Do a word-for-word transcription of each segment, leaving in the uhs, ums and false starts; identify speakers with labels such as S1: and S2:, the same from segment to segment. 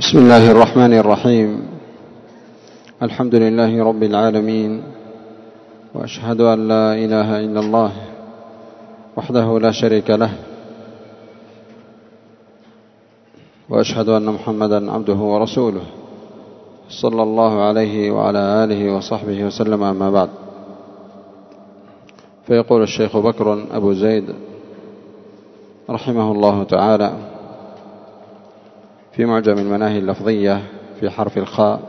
S1: بسم الله الرحمن الرحيم. الحمد لله رب العالمين، وأشهد أن لا إله إلا الله وحده لا شريك له، وأشهد أن محمدا عبده ورسوله صلى الله عليه وعلى آله وصحبه وسلم. أما بعد، فيقول الشيخ بكر أبو زيد رحمه الله تعالى في معجم المناهي اللفظية في حرف الخاء: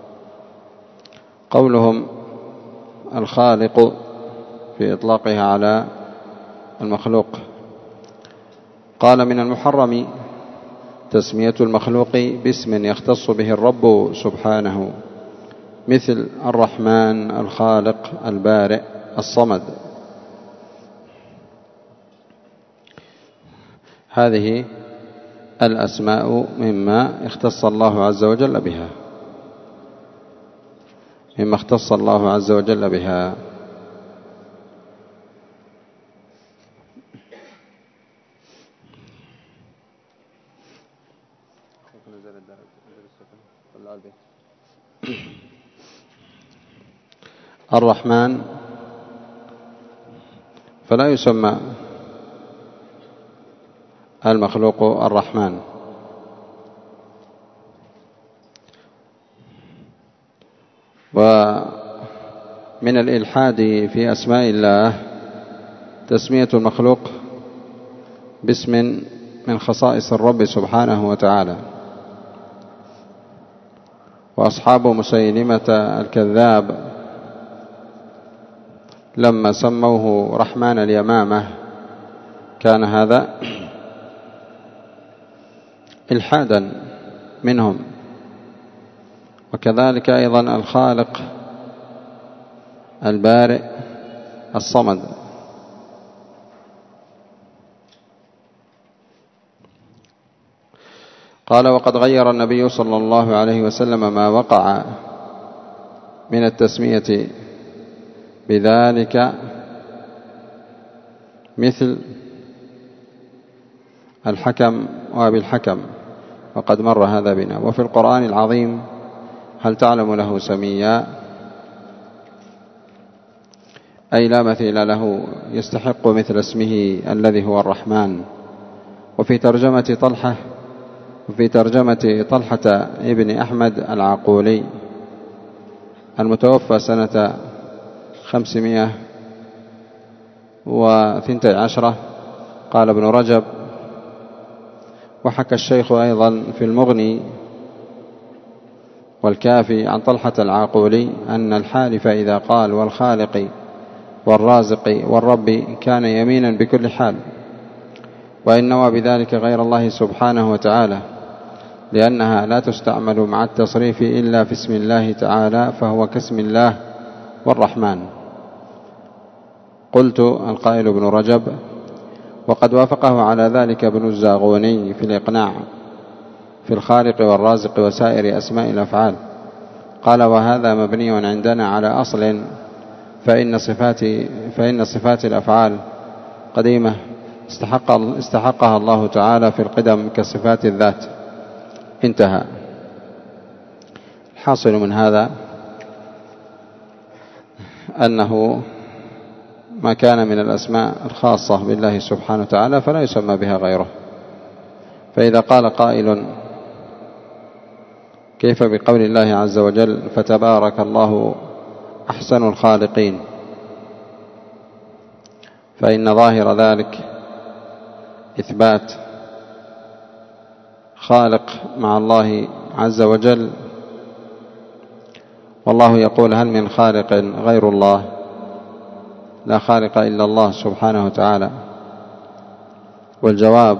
S1: قولهم الخالق في إطلاقها على المخلوق. قال: من المحرم تسمية المخلوق باسم يختص به الرب سبحانه، مثل الرحمن، الخالق، البارئ، الصمد. هذه الأسماء مما اختص الله عز وجل بها مما اختص الله عز وجل بها الرحمن فلا يسمى المخلوق الرحمن، ومن الإلحاد في أسماء الله تسمية المخلوق باسم من خصائص الرب سبحانه وتعالى. وأصحاب مسيلمة الكذاب لما سموه رحمن اليمامة كان هذا إلحادا منهم. وكذلك أيضا الخالق، البارئ، الصمد. قال: وقد غير النبي صلى الله عليه وسلم ما وقع من التسمية بذلك، مثل الحكم وأبي الحكم، وقد مر هذا بنا. وفي القرآن العظيم: هل تعلم له سميا، أي لا مثيل له يستحق مثل اسمه الذي هو الرحمن. وفي ترجمة طلحة وفي ترجمة طلحة ابن أحمد العقولي المتوفى سنة خمسمائة واثنتي عشرة، قال ابن رجب: وحكى الشيخ أيضا في المغني والكافي عن طلحة العاقولي أن الحالف إذا قال والخالق والرازق والرب كان يمينا بكل حال، وإن نوى بذلك غير الله سبحانه وتعالى، لأنها لا تستعمل مع التصريف إلا في اسم الله تعالى، فهو كاسم الله والرحمن. قلت: القائل ابن رجب. وقد وافقه على ذلك ابن الزاغوني في الإقناع في الخالق والرازق وسائر أسماء الأفعال. قال: وهذا مبني عندنا على أصل، فإن صفات, فإن صفات الأفعال قديمة استحق استحقها الله تعالى في القدم كصفات الذات. انتهى. الحاصل من هذا أنه ما كان من الأسماء الخاصة بالله سبحانه وتعالى فلا يسمى بها غيره. فإذا قال قائل: كيف بقول الله عز وجل: فتبارك الله أحسن الخالقين؟ فإن ظاهر ذلك إثبات خالق مع الله عز وجل، والله يقول: هل من خالق غير الله؟ لا خالق إلا الله سبحانه وتعالى. والجواب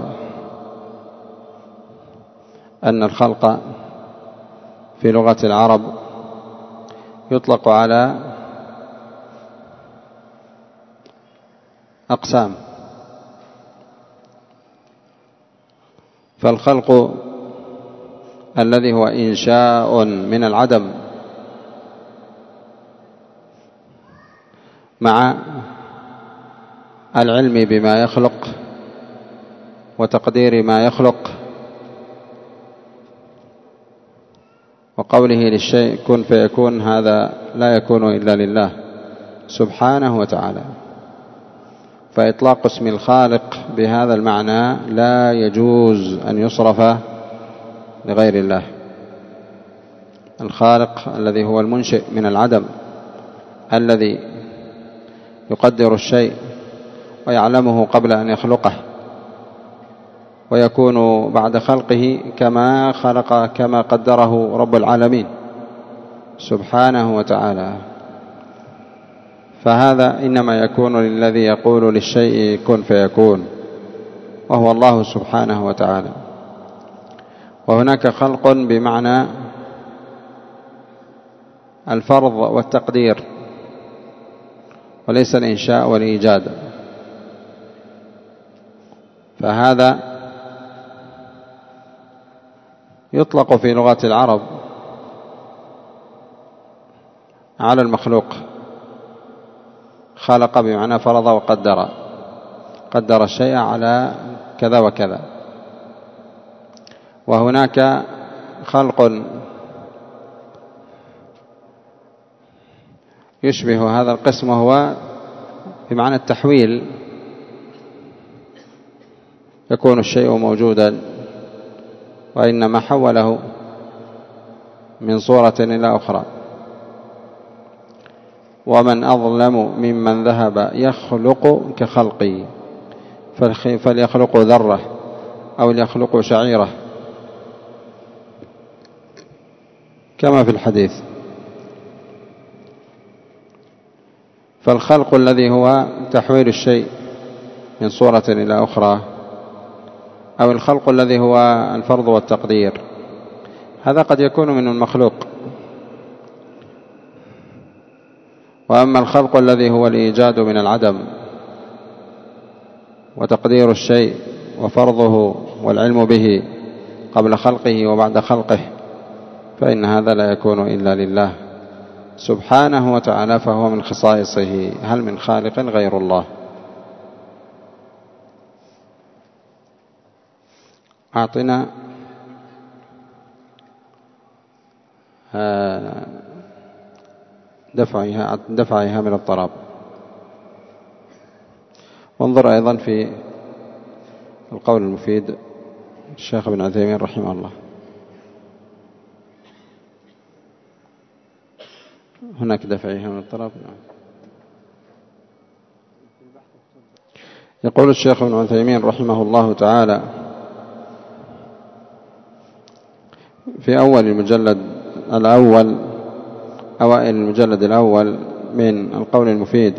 S1: أن الخلق في لغة العرب يطلق على أقسام. فالخلق الذي هو إنشاء من العدم مع العلم بما يخلق وتقدير ما يخلق وقوله للشيء كن فيكون هذا لا يكون إلا لله سبحانه وتعالى. فإطلاق اسم الخالق بهذا المعنى لا يجوز أن يصرف لغير الله. الخالق الذي هو المنشئ من العدم، الذي يقدر الشيء ويعلمه قبل أن يخلقه، ويكون بعد خلقه كما خلق كما قدره رب العالمين سبحانه وتعالى. فهذا إنما يكون للذي يقول للشيء كن فيكون، وهو الله سبحانه وتعالى. وهناك خلق بمعنى الفرض والتقدير، وليس الإنشاء والإيجاد. فهذا يطلق في لغة العرب على المخلوق. خلق بمعنى فرض وقدر، قدر الشيء على كذا وكذا. وهناك خلق يشبه هذا القسم، وهو بمعنى التحويل، يكون الشيء موجودا وإنما حوله من صورة إلى أخرى. ومن أظلم ممن ذهب يخلق كخلقي، فليخلق ذرة أو ليخلق شعيرة كما في الحديث. فالخلق الذي هو تحويل الشيء من صورة إلى أخرى، أو الخلق الذي هو الفرض والتقدير، هذا قد يكون من المخلوق. وأما الخلق الذي هو الإيجاد من العدم وتقدير الشيء وفرضه والعلم به قبل خلقه وبعد خلقه، فإن هذا لا يكون إلا لله سبحانه وتعالى، فهو من خصائصه. هل من خالق غير الله؟ أعطنا دفعها دفعها من الطراب. وانظر أيضا في القول المفيد الشيخ ابن عثيمين رحمه الله، هناك دفعها من الطراب. يقول الشيخ ابن عثيمين رحمه الله تعالى في أول المجلد الأول، أوائل المجلد الأول من القول المفيد،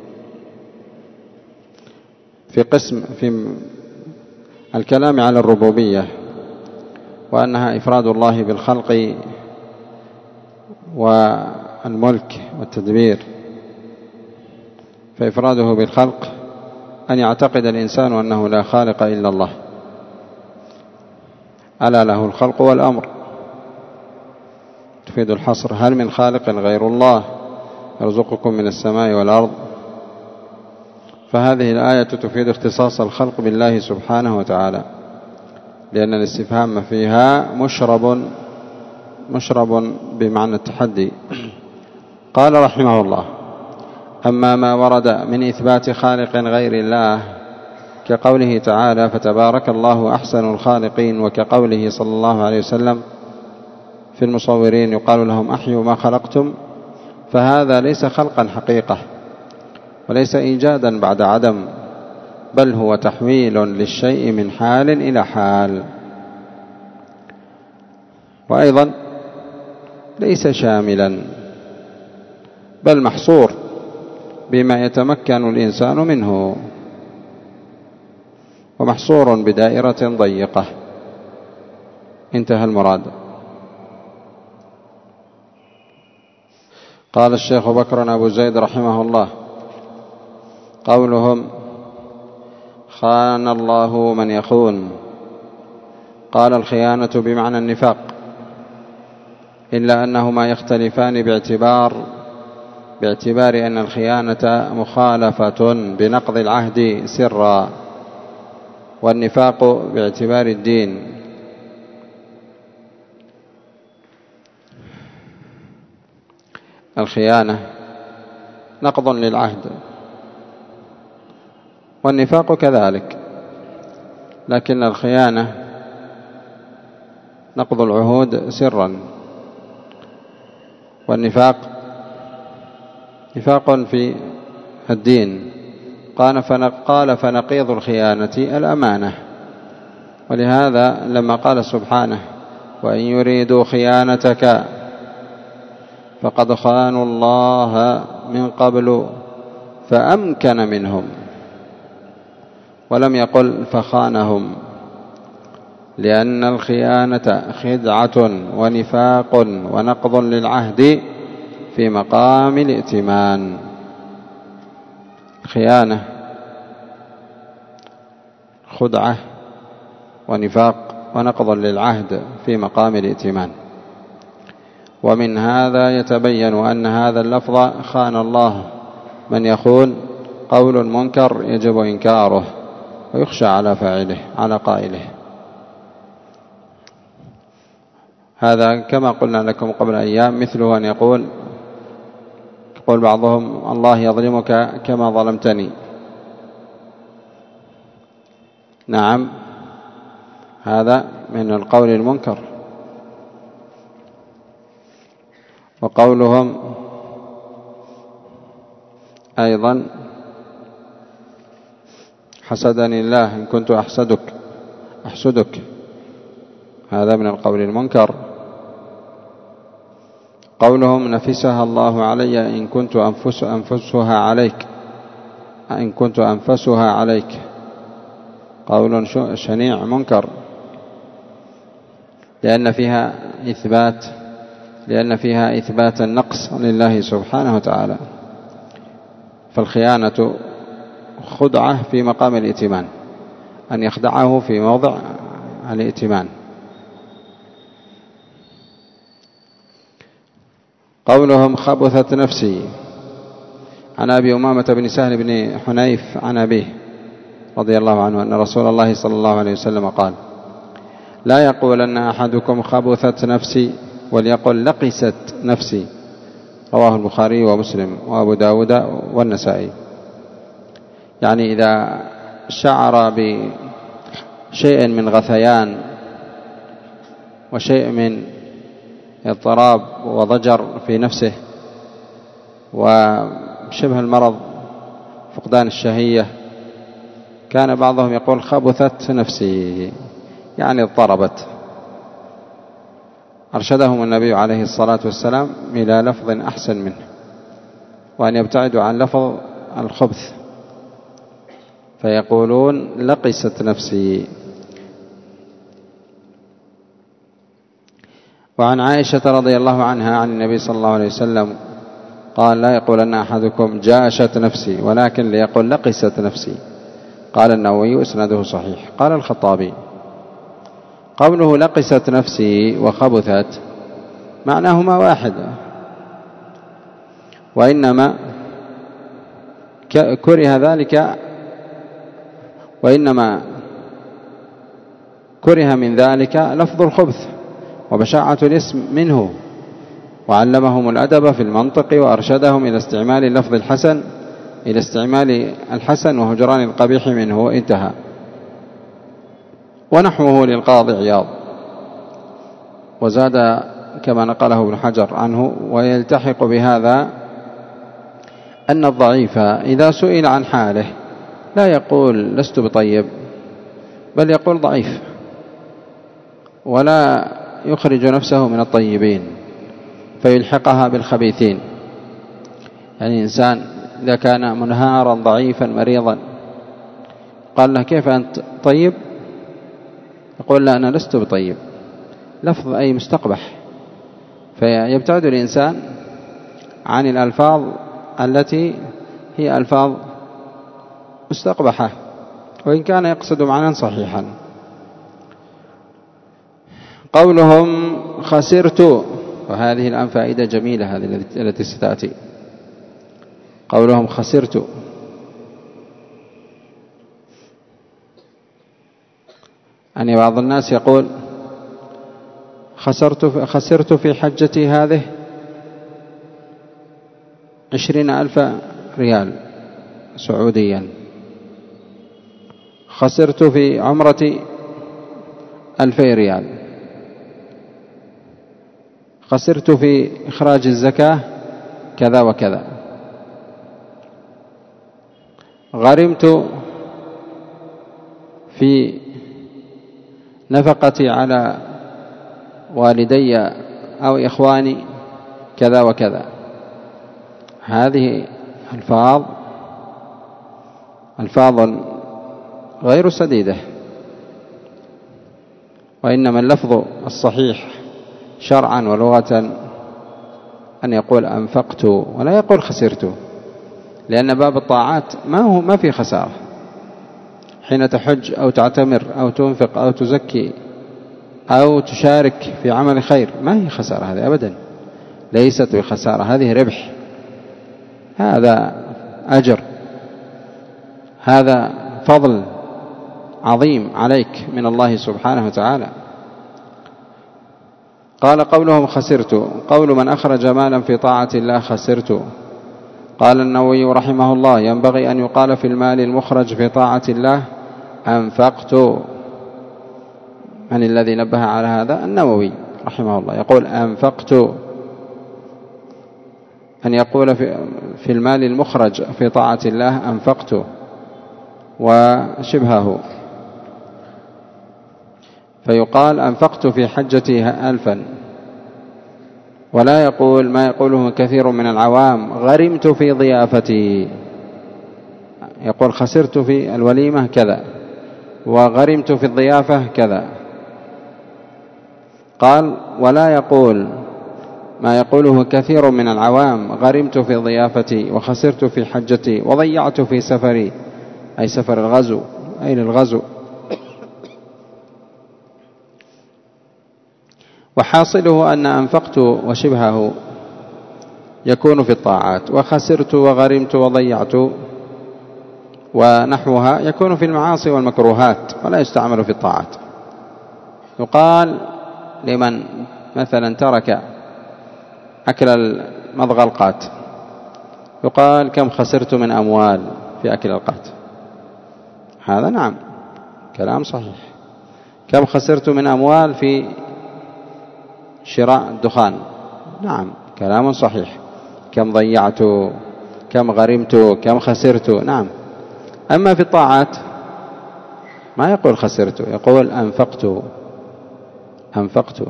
S1: في قسم في الكلام على الربوبية، وأنها إفراد الله بالخلق والملك والتدبير. فإفراده بالخلق أن يعتقد الإنسان أنه لا خالق إلا الله، ألا له الخلق والأمر، تفيد الحصر. هل من خالق غير الله يرزقكم من السماء والأرض؟ فهذه الآية تفيد اختصاص الخلق بالله سبحانه وتعالى، لأن الاستفهام فيها مشرب مشرب بمعنى التحدي. قال رحمه الله: أما ما ورد من إثبات خالق غير الله كقوله تعالى: فتبارك الله أحسن الخالقين، وكقوله صلى الله عليه وسلم في المصورين يقال لهم أحيوا ما خلقتم، فهذا ليس خلقا حقيقة، وليس إيجادا بعد عدم، بل هو تحويل للشيء من حال إلى حال. وأيضا ليس شاملا، بل محصور بما يتمكن الإنسان منه، ومحصور بدائرة ضيقة. انتهى المراد. قال الشيخ بكر أبو زيد رحمه الله: قولهم خان الله من يخون، قال: الخيانة بمعنى النفاق، إلا أنهما يختلفان باعتبار باعتبار أن الخيانة مخالفة بنقض العهد سرا، والنفاق باعتبار الدين. الخيانة نقض للعهد، والنفاق كذلك، لكن الخيانة نقض العهود سرا، والنفاق نفاق في الدين. قال فنقيض الخيانة الأمانة. ولهذا لما قال سبحانه وإن يريدوا خيانتك فقد خانوا الله من قبل فأمكن منهم، ولم يقل فخانهم، لأن الخيانة خدعة ونفاق ونقض للعهد في مقام الائتمان. الخيانة خدعة ونفاق ونقض للعهد في مقام الائتمان. ومن هذا يتبين أن هذا اللفظ خان الله من يخون قول منكر يجب إنكاره ويخشى على فاعله على قائله. هذا كما قلنا لكم قبل أيام مثله أن يقول يقول بعضهم الله يظلمك كما ظلمتني. نعم، هذا من القول المنكر. وقولهم أيضا حسدني الله إن كنت أحسدك أحسدك، هذا من القول المنكر. قولهم نفسها الله علي إن كنت أنفس أنفسها عليك إن كنت أنفسها عليك، قول شنيع منكر، لأن فيها إثبات لأن فيها إثبات النقص لله سبحانه وتعالى. فالخيانة خدعة في مقام الائتمان، أن يخدعه في موضع الائتمان. قولهم خبثت نفسي. عن أبي أمامة بن سهل بن حنيف عن أبيه رضي الله عنه أن رسول الله صلى الله عليه وسلم قال لا يقولن أحدكم خبثت نفسي وليقل لقست نفسي. رواه البخاري ومسلم وأبو داود والنسائي. يعني إذا شعر بشيء من غثيان وشيء من اضطراب وضجر في نفسه وشبه المرض فقدان الشهية، كان بعضهم يقول خبثت نفسي، يعني اضطربت. أرشدهم النبي عليه الصلاة والسلام إلى لفظ أحسن منه، وأن يبتعدوا عن لفظ الخبث، فيقولون لقست نفسي. وعن عائشة رضي الله عنها عن النبي صلى الله عليه وسلم قال لا يقولن أحدكم جاشت نفسي ولكن ليقل لقست نفسي. قال النووي إسناده صحيح. قال الخطابي قوله لقست نفسي وخبثت معناهما واحد، وإنما كره ذلك وإنما كره من ذلك لفظ الخبث وبشاعة الاسم منه، وعلمهم الأدب في المنطق وأرشدهم إلى استعمال اللفظ الحسن إلى استعمال الحسن وهجران القبيح منه. انتهى. ونحوه للقاضي عياض. وزاد كما نقله ابن حجر عنه ويلتحق بهذا أن الضعيف إذا سئل عن حاله لا يقول لست بطيب، بل يقول ضعيف، ولا يخرج نفسه من الطيبين فيلحقها بالخبيثين. يعني إنسان إذا كان منهارا ضعيفا مريضا قال له كيف أنت طيب؟ يقول لا أنا لست بطيب، لفظ أي مستقبح. فيبتعد الإنسان عن الألفاظ التي هي ألفاظ مستقبحة وإن كان يقصد معنى صحيحا. قولهم خسرت، وهذه الآن فائدة جميلة هذه التي ستأتي. قولهم خسرت يعني بعض الناس يقول خسرت خسرت في حجتي هذه، عشرين ألف ريال سعوديا. خسرت في عمرتي ألفي ريال. خسرت في إخراج الزكاة كذا وكذا. غرمت في نفقتي على والدي أو إخواني كذا وكذا. هذه ألفاظ ألفاظ غير سديدة، وإنما اللفظ الصحيح شرعا ولغة أن يقول أنفقت ولا يقول خسرت، لأن باب الطاعات ما هو ما في خسارة. حين تحج أو تعتمر أو تنفق أو تزكي أو تشارك في عمل خير ما هي خسارة، هذه أبدا ليست بخسارة، هذه ربح، هذا أجر، هذا فضل عظيم عليك من الله سبحانه وتعالى. قال قولهم خسرت، قول من أخرج مالا في طاعة الله خسرت. قال النووي رحمه الله ينبغي أن يقال في المال المخرج في طاعة الله أنفقت. من الذي نبه على هذا؟ النووي رحمه الله يقول أنفقت، أن يقول في المال المخرج في طاعة الله أنفقت وشبهه، فيقال أنفقت في حجتي ألفا، ولا يقول ما يقوله كثير من العوام غرمت في ضيافتي، يقول خسرت في الوليمة كذا وغرمت في الضيافة كذا. قال ولا يقول ما يقوله كثير من العوام غرمت في ضيافتي وخسرت في حجتي وضيعت في سفري، أي سفر الغزو أي للغزو. وحاصله أن أنفقت وشبهه يكون في الطاعات، وخسرت وغرمت وضيعت ونحوها يكون في المعاصي والمكروهات ولا يستعمل في الطاعات. يقال لمن مثلا ترك أكل المضغلقات يقال كم خسرت من أموال في أكل القات، هذا نعم كلام صحيح. كم خسرت من أموال في شراء الدخان، نعم كلام صحيح. كم ضيعت، كم غرمت، كم خسرت، نعم. أما في الطاعات ما يقول خسرت، يقول أنفقت أنفقت.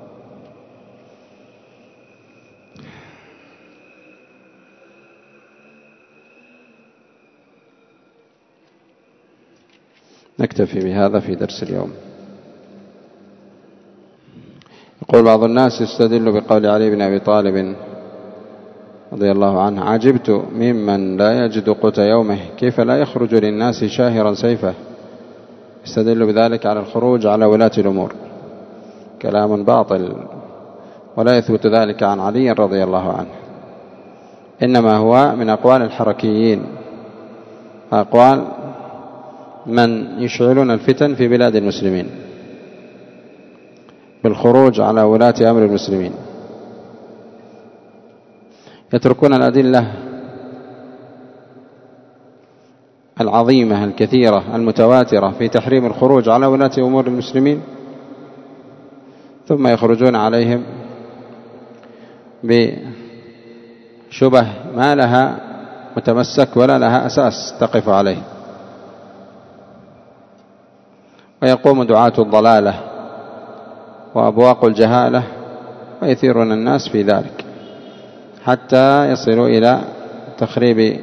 S1: نكتفي بهذا في درس اليوم. يقول بعض الناس يستدل بقول علي بن أبي طالب رضي الله عنه عجبت ممن لا يجد قوت يومه كيف لا يخرج للناس شاهرا سيفه، يستدل بذلك على الخروج على ولاة الأمور. كلام باطل، ولا يثبت ذلك عن علي رضي الله عنه، إنما هو من أقوال الحركيين، أقوال من يشعلون الفتن في بلاد المسلمين بالخروج على ولاة أمر المسلمين، يتركون الأدلة العظيمة الكثيرة المتواترة في تحريم الخروج على ولاة أمور المسلمين، ثم يخرجون عليهم بشبه ما لها متمسك ولا لها أساس تقف عليه. ويقوم دعاة الضلالة وأبواق الجهالة ويثيرون الناس في ذلك حتى يصلوا إلى تخريب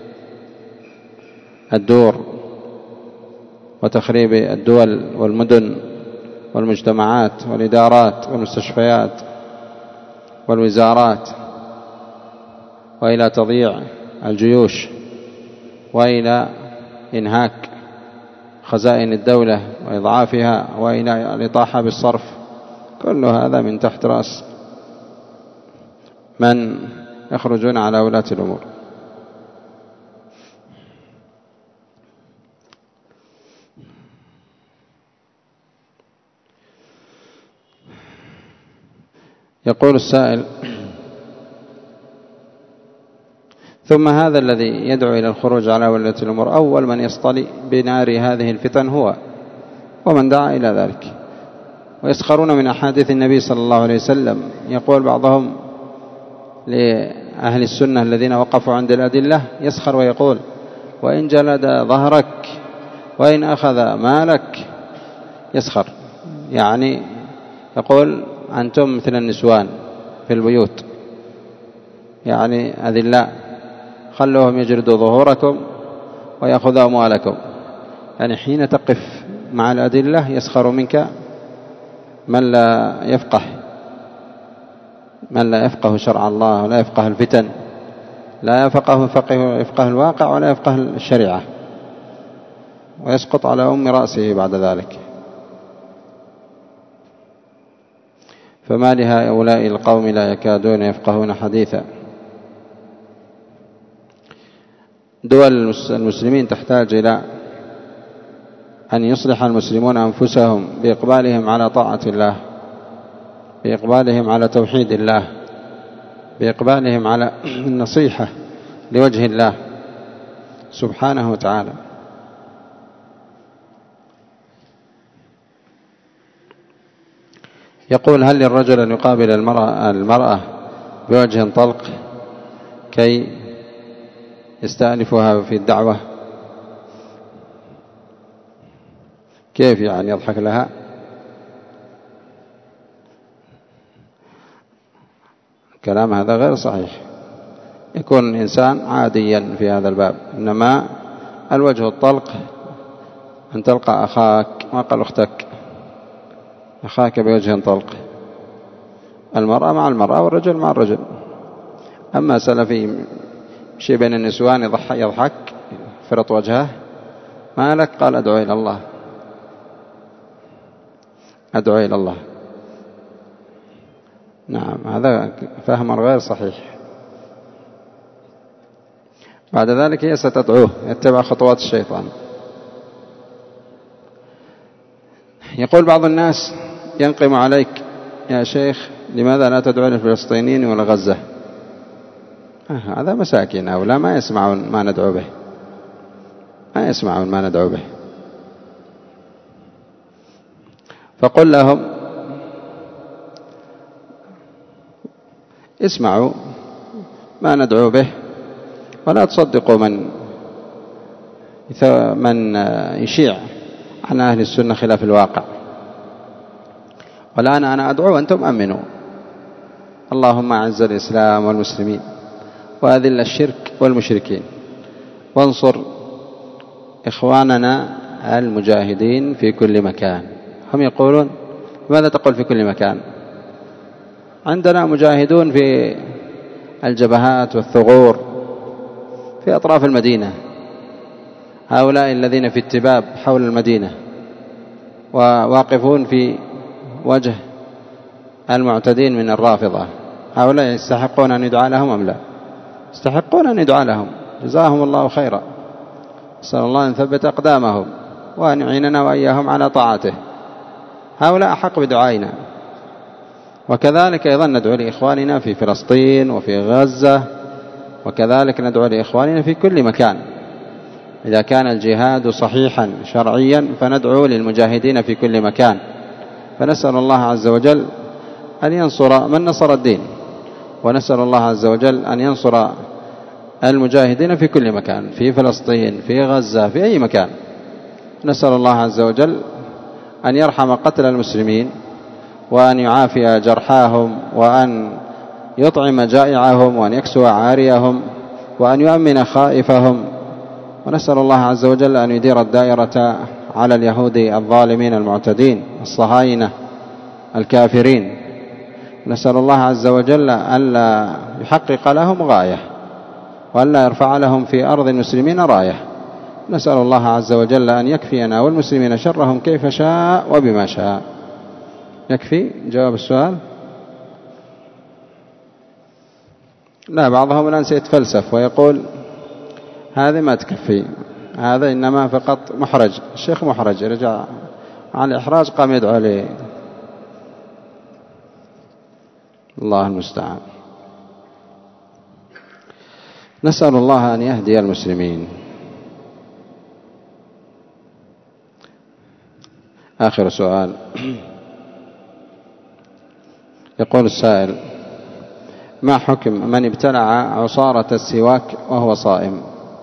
S1: الدور وتخريب الدول والمدن والمجتمعات والإدارات والمستشفيات والوزارات، وإلى تضييع الجيوش، وإلى إنهاك خزائن الدولة وإضعافها، وإلى الإطاحة بالصرف. كل هذا من تحت رأس من يخرجون على ولاة الأمور. يقول السائل ثم هذا الذي يدعو إلى الخروج على ولاة الأمور أول من يصطلي بنار هذه الفتن هو ومن دعا إلى ذلك. ويسخرون من أحاديث النبي صلى الله عليه وسلم. يقول بعضهم لأهل السنة الذين وقفوا عند الأدلة يسخر ويقول: وإن جلد ظهرك وإن أخذ مالك. يسخر يعني يقول: أنتم مثل النسوان في البيوت، يعني أذلاء، خلوهم يجردوا ظهوركم ويأخذوا أموالكم. يعني حين تقف مع الأدلة يسخر منك من لا يفقه من لا يفقه شرع الله ولا يفقه الفتن، لا يفقه فقه يفقه الواقع ولا يفقه الشريعة، ويسقط على أم رأسه بعد ذلك. فما لهؤلاء القوم لا يكادون يفقهون حديثا. دول المسلمين تحتاج إلى أن يصلح المسلمون أنفسهم بإقبالهم على طاعة الله، بإقبالهم على توحيد الله، بإقبالهم على النصيحة لوجه الله سبحانه وتعالى. يقول: هل للرجل أن يقابل المرأة, المرأة بوجه طلق كي يستأنفها في الدعوة؟ كيف يعني يضحك لها؟ كلام هذا غير صحيح. يكون الإنسان عاديا في هذا الباب، إنما الوجه الطلق أن تلقى أخاك، ما قال أختك، أخاك بوجه طلق. المرأة مع المرأة والرجل مع الرجل. أما سلفي شيء بين النسوان يضحك فرط وجهه، ما لك؟ قال: أدعو إلى الله، أدعو إلى الله. نعم، هذا فهم غير صحيح. بعد ذلك هي ستدعوه يتبع خطوات الشيطان. يقول بعض الناس: ينقم عليك يا شيخ، لماذا لا تدعو للفلسطينيين ولا غزة؟ هذا مساكين هؤلاء ما يسمعون ما ندعو به، ما يسمعون ما ندعو به. فقل لهم: اسمعوا ما ندعو به، ولا تصدقوا من من يشيع عن أهل السنة خلاف الواقع. والآن أنا أدعو وأنتم أمنوا. اللهم أعز الإسلام والمسلمين وأذل الشرك والمشركين، وانصر إخواننا المجاهدين في كل مكان. هم يقولون: لماذا تقول في كل مكان؟ عندنا مجاهدون في الجبهات والثغور في أطراف المدينة، هؤلاء الذين في اتباب حول المدينة وواقفون في وجه المعتدين من الرافضة، هؤلاء يستحقون أن يدعى لهم أم لا؟ يستحقون أن يدعى لهم، جزاهم الله خيرا. أسأل الله أن يثبت أقدامهم وأن يعيننا وإياهم على طاعته. هؤلاء أحق بدعائنا. وكذلك أيضا ندعو لإخواننا في فلسطين وفي غزة، وكذلك ندعو لإخواننا في كل مكان. إذا كان الجهاد صحيحا شرعيا فندعو للمجاهدين في كل مكان، فنسأل الله عز وجل أن ينصر من نصر الدين، ونسأل الله عز وجل أن ينصر المجاهدين في كل مكان، في فلسطين، في غزة، في أي مكان. نسأل الله عز وجل أن يرحم قتل المسلمين، وأن يعافي جرحاهم، وأن يطعم جائعهم، وأن يكسو عاريهم، وأن يؤمن خائفهم. ونسأل الله عز وجل أن يدير الدائرة على اليهود الظالمين المعتدين الصهاينة الكافرين. نسأل الله عز وجل ألا يحقق لهم غاية، وألا يرفع لهم في أرض المسلمين راية. نسأل الله عز وجل أن يكفينا والمسلمين شرهم كيف شاء وبما شاء. يكفي جواب السؤال؟ لا، بعضهم الآن سيتفلسف ويقول هذه ما تكفي، هذا إنما فقط محرج. الشيخ محرج، رجع عن الإحراج قام يدعو عليه. الله المستعان. نسأل الله أن يهدي المسلمين. آخر سؤال. يقول السائل: ما حكم من ابتلع عصارة السواك وهو صائم؟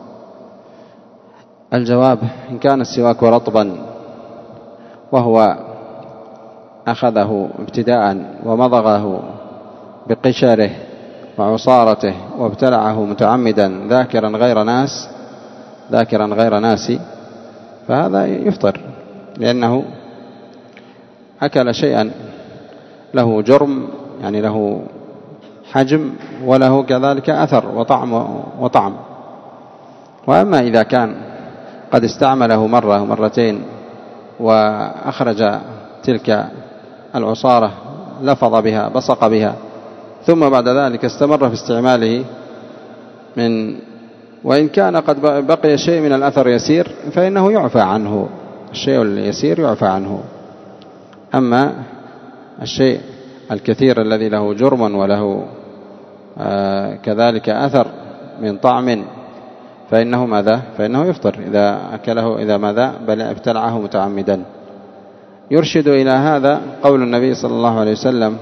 S1: الجواب: إن كان السواك رطبا وهو أخذه ابتداء ومضغه بقشره وعصارته وابتلعه متعمدا ذاكرا غير ناس ذاكرا غير ناسي فهذا يفطر، لأنه أكل شيئا له جرم، يعني له حجم وله كذلك أثر وطعم وطعم. وأما إذا كان قد استعمله مرة ومرتين وأخرج تلك العصارة، لفظ بها بصق بها، ثم بعد ذلك استمر في استعماله من وإن كان قد بقي شيء من الأثر يسير فإنه يعفى عنه، الشيء اليسير يعفى عنه. أما الشيء الكثير الذي له جرم وله آه كذلك أثر من طعم فإنه ماذا؟ فإنه يفطر إذا أكله، إذا ماذا؟ بل ابتلعه متعمدا. يرشد إلى هذا قول النبي صلى الله عليه وسلم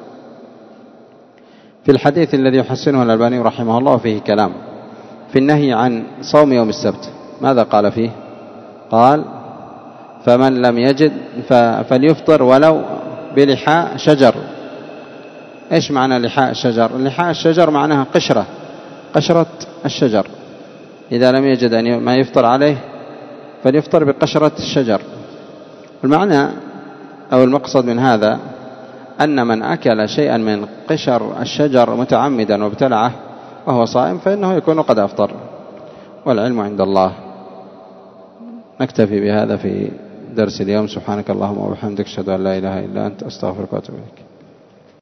S1: في الحديث الذي يحسنه الألباني رحمه الله فيه كلام في النهي عن صوم يوم السبت. ماذا قال فيه؟ قال: فمن لم يجد فليفطر ولو بلحاء شجر. إيش معنى لحاء الشجر؟ لحاء الشجر معناها قشرة قشرة الشجر. إذا لم يجد أن ما يفطر عليه فليفطر بقشرة الشجر. المعنى أو المقصد من هذا أن من أكل شيئا من قشر الشجر متعمدا وابتلعه وهو صائم فإنه يكون قد أفطر، والعلم عند الله. نكتفي بهذا في درس اليوم. سبحانك اللهم وبحمدك، أشهد أن لا إله إلا أنت، أستغفرك وأتوب إليك.